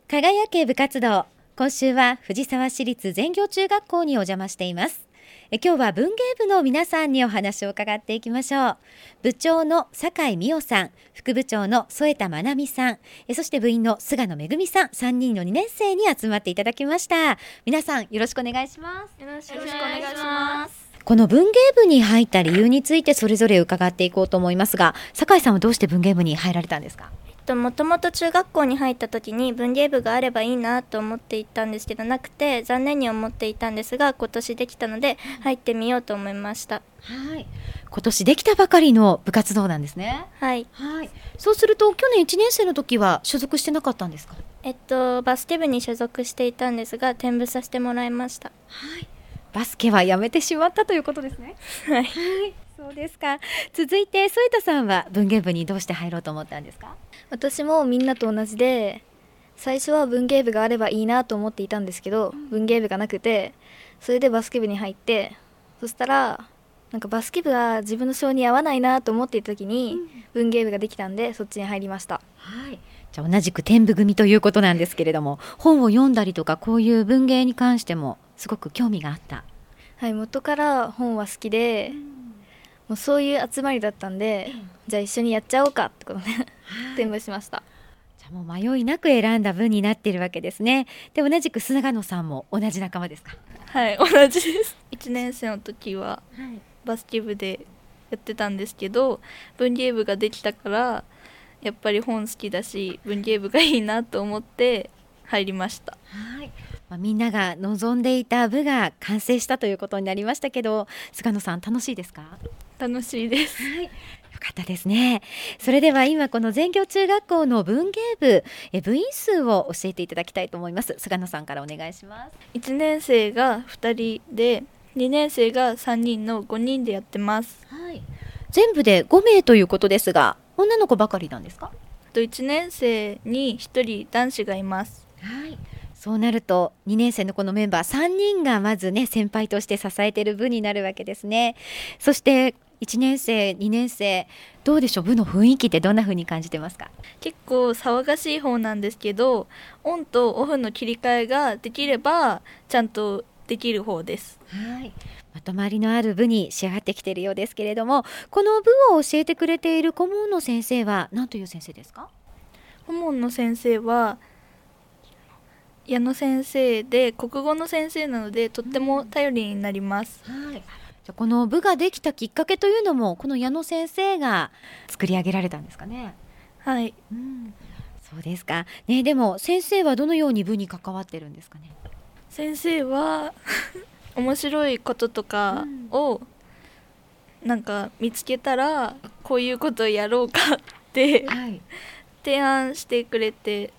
輝け部活動。今週は藤沢市立全業中学校にお邪魔しています。今日は文芸部の皆さんにお話を伺っていきましょう。部長の酒井美代さん、副部長の添田真奈美さん、そして部員の菅野めぐみさん、3人の2年生に集まっていただきました。皆さんよろしくお願いします。 よろしくお願いします。 この文芸部に入った理由についてそれぞれ伺っていこうと思いますが、酒井さんはどうして文芸部に入られたんですか？ もともと中学校に入った時に文芸部があればいいなと思っていたんですけど、なくて残念に思っていたんですが、今年できたので入ってみようと思いました。 はい、今年できたばかりの部活動なんですね。 はい、 はい。そうすると去年1年生の時は所属してなかったんですか？ バスケ部に所属していたんですが、転部させてもらいました。 はい、バスケはやめてしまったということですね。 はい、 そうですか。続いて添田さんは文芸部にどうして入ろうと思ったんですか？ 私もみんなと同じで、最初は文芸部があればいいなと思っていたんですけど、文芸部がなくて、それでバスケ部に入って、そしたらなんかバスケ部が自分の性に合わないなと思っていた時に、文芸部ができたんでそっちに入りました。 はい。じゃあ同じく転部組ということなんですけれども、本を読んだりとかこういう文芸に関してもすごく興味があった？ はい、元から本は好きで、もうそういう集まりだったんで、じゃあ一緒にやっちゃおうかってことで転部しました。 じゃあもう迷いなく選んだ部になっているわけですね。で、同じく菅野さんも同じ仲間ですか？ はい、同じです。1年生の時はバスケ部でやってたんですけど、文芸部ができたからやっぱり本好きだし文芸部がいいなと思って入りました。 はい。みんなが望んでいた部が完成したということになりましたけど、菅野さん楽しいですか？ 楽しいです。 はい、よかったですね。それでは今この全業中学校の文芸部、部員数を教えていただきたいと思います。菅野さんからお願いします。 1年生が2人で2年生が3人の5人でやってます。 はい、全部で5名ということですが、女の子ばかりなんですか ？1年生に1人男子がいます。 はい、そうなると2年生のこのメンバー3人がまずね先輩として支えている部になるわけですね。そして1年生2年生どうでしょう、部の雰囲気ってどんな風に感じてますか？ 結構騒がしい方なんですけど、オンとオフの切り替えができればちゃんとできる方です。 はい、まとまりのある部に仕上がってきているようですけれども、この部を教えてくれている顧問の先生は何という先生ですか？ 顧問の先生は矢野先生で、国語の先生なのでとっても頼りになります。 はい、じゃあこの部ができたきっかけというのもこの矢野先生が作り上げられたんですかね？ はい、 そうですか、ね、でも先生はどのように部に関わってるんですかね？ 先生は面白いこととかをなんか見つけたらこういうことをやろうかって提案してくれて、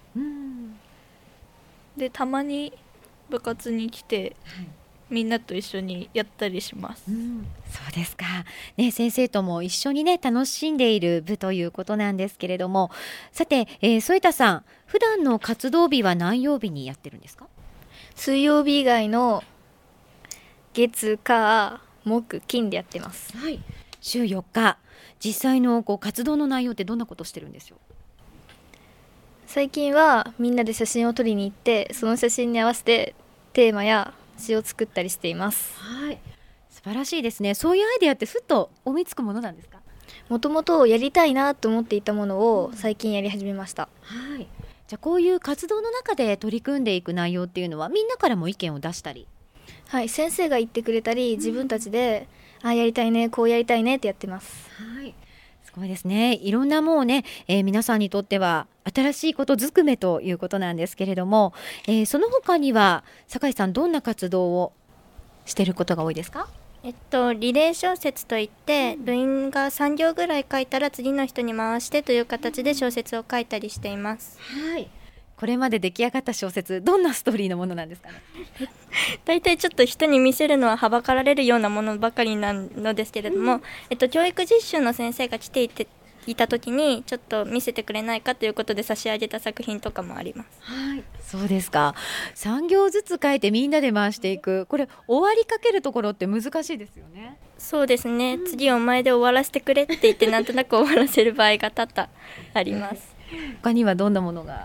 でたまに部活に来て、みんなと一緒にやったりします。 そうですか、ね、先生とも一緒にね楽しんでいる部ということなんですけれども、さて、添田さん、普段の活動日は何曜日にやってるんですか？ 水曜日以外の月火木金でやってます。 はい、週4日。実際の活動の内容ってどんなことしてるんですよ？ 最近はみんなで写真を撮りに行って、その写真に合わせてテーマや詩を作ったりしています。 はい、素晴らしいですね。そういうアイデアってふっと思いつくものなんですか？ もともとやりたいなと思っていたものを最近やり始めました。 はい、じゃあこういう活動の中で取り組んでいく内容っていうのはみんなからも意見を出したり？ はい、先生が言ってくれたり、自分たちで、やりたいね、こうやりたいねってやってます。 はい、すごいですね。いろんなもうね、皆さんにとっては新しいことずくめということなんですけれども、その他には酒井さんどんな活動をしていることが多いですか？ リレー小説といって、部員が3行ぐらい書いたら次の人に回してという形で小説を書いたりしています。 はい、これまで出来上がった小説、どんなストーリーのものなんですかね？ だいたいちょっと人に見せるのははばかられるようなものばかりなのですけれども、教育実習の先生が来ていた時にちょっと見せてくれないかということで差し上げた作品とかもあります。 はい、そうですか。3行ずつ書いてみんなで回していく、これ終わりかけるところって難しいですよね。 そうですね、次お前で終わらせてくれって言ってなんとなく終わらせる場合が多々あります。 他にはどんなものが？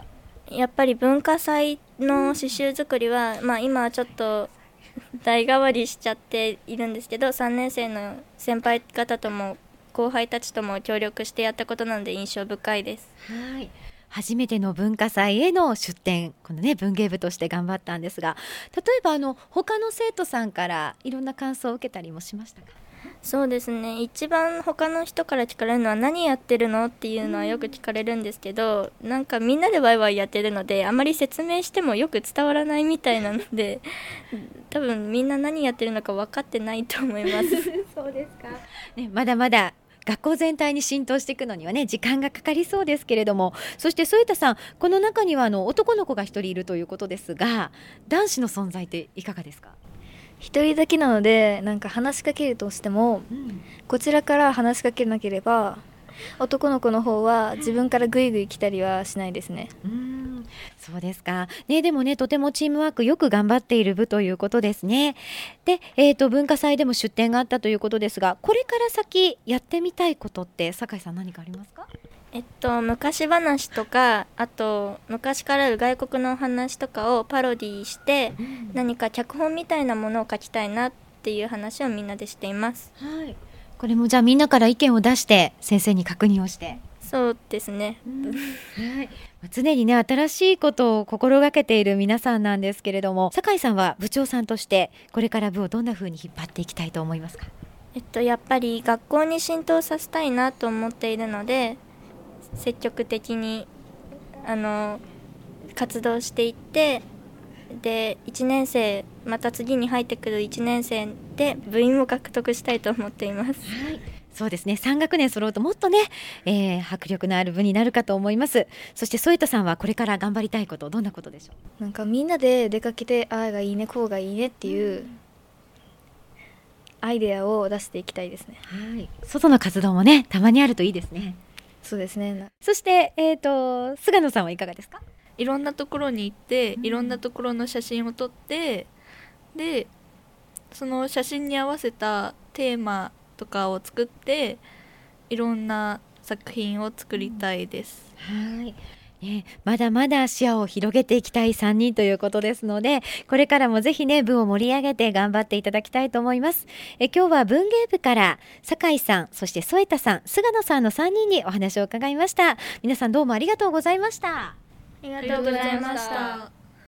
やっぱり文化祭の刺繍作りは、今はちょっと代替わりしちゃっているんですけど、3年生の先輩方とも後輩たちとも協力してやったことなので印象深いです。 はい、初めての文化祭への出展、このね文芸部として頑張ったんですが、例えば他の生徒さんからいろんな感想を受けたりもしましたか？ そうですね、一番他の人から聞かれるのは何やってるのっていうのはよく聞かれるんですけど、なんかみんなでワイワイやってるのであまり説明してもよく伝わらないみたいなので多分みんな何やってるのか分かってないと思いますそうですか、ね、まだまだ学校全体に浸透していくのにはね時間がかかりそうですけれども、そして添田さん、この中には男の子が一人いるということですが、男子の存在っていかがですか？ 一人だけなので、なんか話しかけるとしても、こちらから話しかけなければ男の子の方は自分からグイグイ来たりはしないですね。 そうですか、ね、でもねとてもチームワークよく頑張っている部ということですね。で、文化祭でも出展があったということですが、これから先やってみたいことって酒井さん何かありますか？ 昔話とか、あと昔からある外国のお話とかをパロディして、何か脚本みたいなものを書きたいなっていう話をみんなでしています。 はい、これもじゃあみんなから意見を出して先生に確認をして。 そうですね、 はい、常にね新しいことを心がけている皆さんなんですけれども、酒井さんは部長さんとしてこれから部をどんな風に引っ張っていきたいと思いますか？ やっぱり学校に浸透させたいなと思っているので、積極的に活動していって、で1年生また次に入ってくる1年生で部員を獲得したいと思っています。 はい、そうですね、3学年揃うともっとね、迫力のある部になるかと思います。そして添田さんはこれから頑張りたいこと、どんなことでしょう？ なんかみんなで出かけて、ああがいいねこうがいいねっていうアイデアを出していきたいですね。 はい、外の活動もねたまにあるといいですね。 そうですね。 そして、菅野さんはいかがですか？ いろんなところに行って、いろんなところの写真を撮って、でその写真に合わせたテーマとかを作っていろんな作品を作りたいです。 はいね、まだまだ視野を広げていきたい3人ということですので、これからもぜひね部を盛り上げて頑張っていただきたいと思います。今日は文芸部から酒井さん、そして添田さん、菅野さんの3人にお話を伺いました。皆さんどうもありがとうございました。 ありがとうございました。